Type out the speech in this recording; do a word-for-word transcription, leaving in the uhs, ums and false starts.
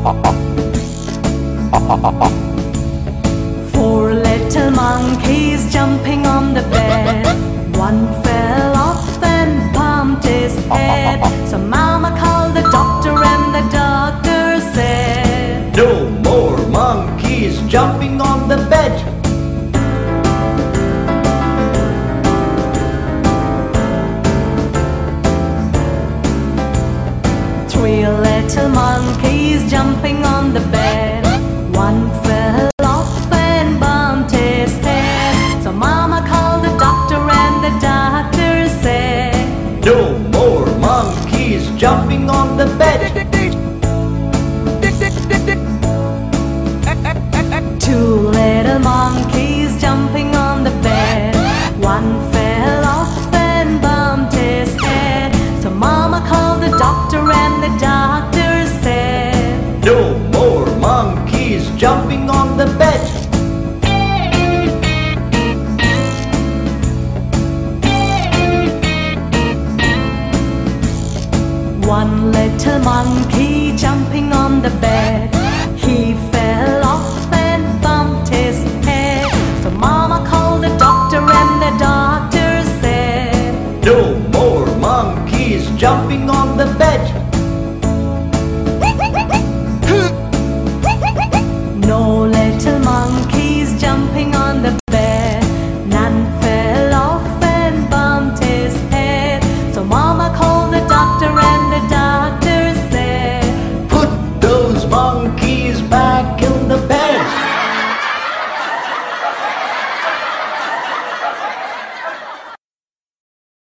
Four little monkeys jumping on the bed. One fell off and bumped his head. So Mama called the doctor and the doctor said, "No more monkeys jumping on the bed." Three little monkeys jumping on the bed. One fell off and bumped his head. So Mama called the doctor and the doctor said, "No more monkeys jumping on the bed." Two little monkeys jumping on the bed. One fell off and bumped his head. So Mama called the doctor and the doctor said, "No more monkeys jumping on the bed."